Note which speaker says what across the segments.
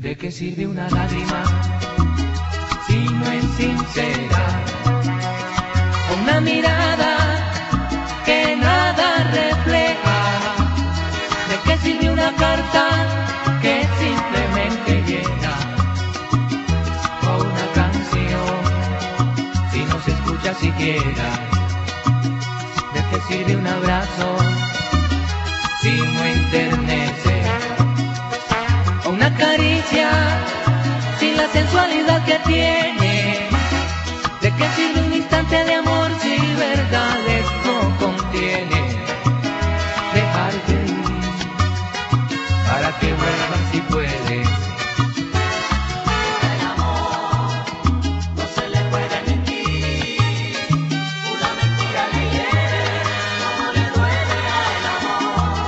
Speaker 1: ¿De qué sirve una lágrima si no es sincera? Una mirada que nada refleja. ¿De qué sirve una carta que simplemente llena? O una canción si no se escucha siquiera. ¿De qué sirve un abrazo si no enternece? O una caricia sin la sensualidad que tiene. ¿De qué sirve un instante de amor si verdades no contiene? Dejarte ir para que vuelvas si puedes.
Speaker 2: El amor no se le puede mentir. Una mentira le hiere, como le duele al amor.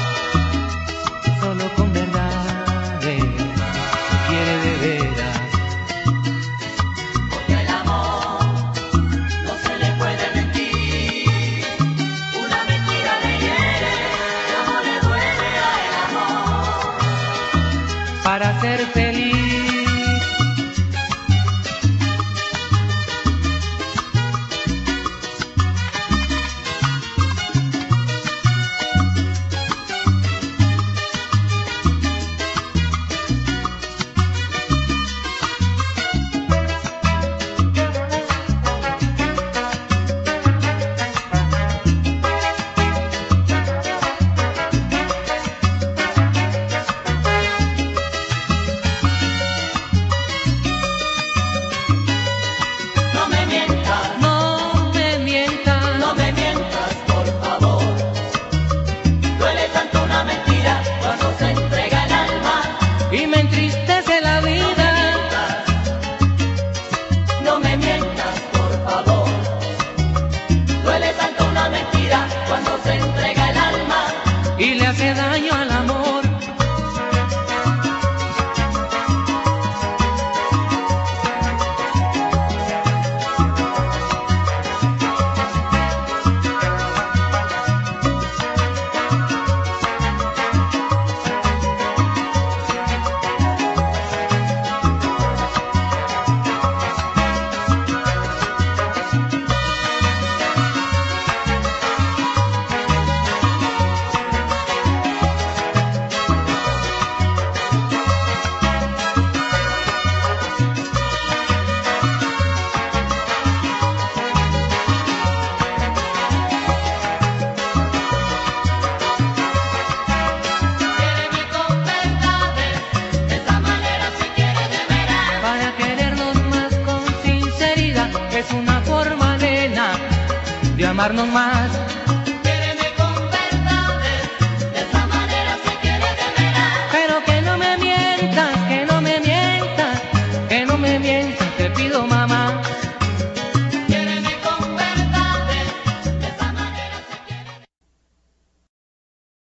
Speaker 1: Solo con verdades quiere de veras.
Speaker 2: Porque el amor no se le puede mentir. Una mentira le hiere, como le duele al amor.
Speaker 1: Para ser feliz.
Speaker 2: No me mientas,
Speaker 1: No me mientas,
Speaker 2: no me mientas, por favor. Duele tanto una mentira cuando se entrega el alma.
Speaker 1: y me entristece la vida.
Speaker 2: No me mientas, por favor. Duele tanto una mentira cuando se entrega el alma.
Speaker 1: Y le hace daño al amor.
Speaker 2: Quiéreme con verdades, de esa manera si quieres de veras.
Speaker 1: Para querernos más con sinceridad es una forma, nena, de amarnos más.
Speaker 2: Quiéreme con verdades, de esa manera si quieres de veras.
Speaker 1: Pero que no me mientas, que no me mientas, que no me mientas, te pido